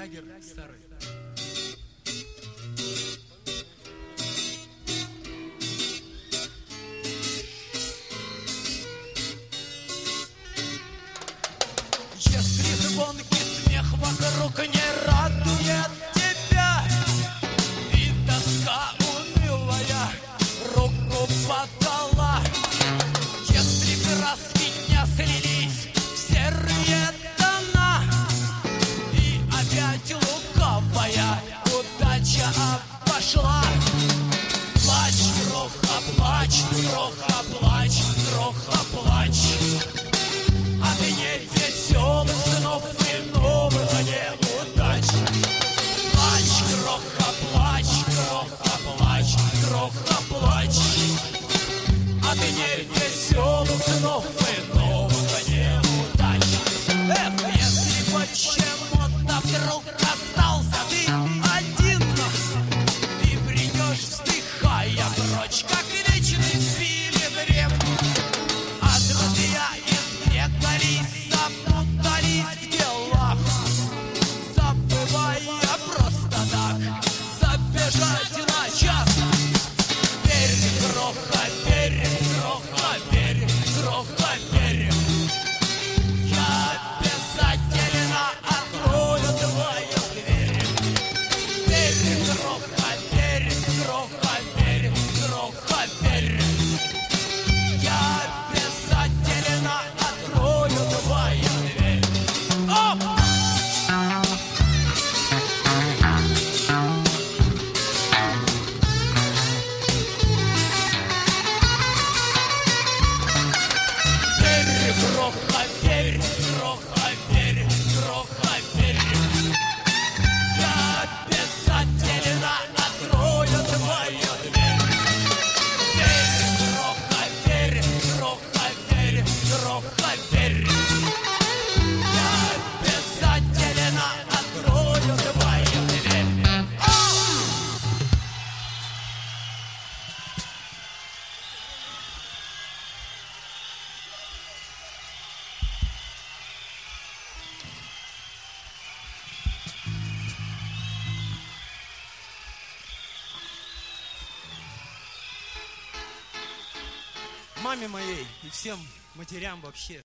шлягер старый. Если звонкий смех вокруг не радует тебя, и тоска унылая руку подала, если краски дня слились в серые тона, и опять лукавая удача обошла, плачь, кроха, плачь, кроха, плачь, кроха, плачь. А ты не веселых снов и новых неудач. Плачь, кроха, плачь, кроха, плачь, кроха, плачь. А ты не веселых снов и новых неудач. Эх, если почему-то вдруг остался ты один, и придешь, вздыхая прочь, как вечный пилигрим, а друзья запутались в делах, забывая просто так забежать на час. Верь, кроха, верь, кроха, верь, кроха, верь. Я обязательно открою твою дверь. Верь, кроха, верь, кроха, верь, кроха, верь. Я обязательно открою твою дверь. Оп! Верь, кроха, верь, кроха, верь, кроха, верь. Я обязательно открою твою дверь. Верь, кроха, верь, кроха, верь, кроха, верь. Я обязательно открою твою дверь. Маме моей и всем матерям вообще.